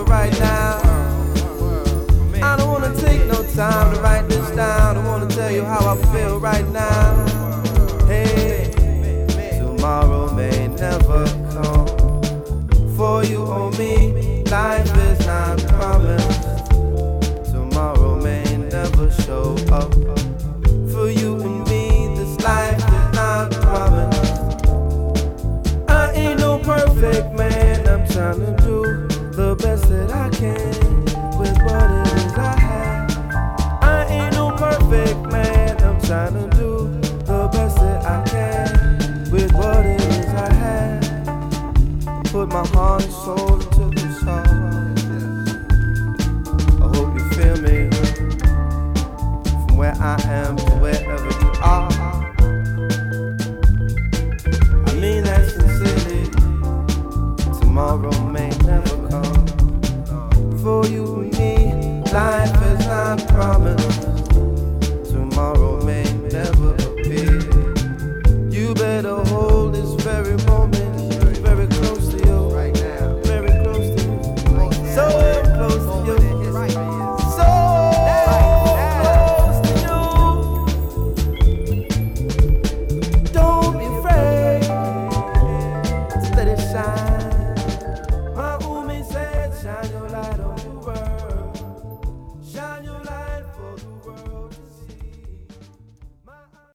right now. I don't wanna take no time to write this down. I wanna tell you how I feel right now. Hey, tomorrow may never come. For you or me, life is not promised. Tomorrow may never show up. For you and me, this life is not promised. I ain't no perfect man, I'm trying to do the best that I can with what it is I have. I ain't no perfect man, I'm trying to do the best that I can with what it is I have. Put my heart and soul into this song. I hope you feel me from where I am to wherever you are. I mean that sincerely. Tomorrow may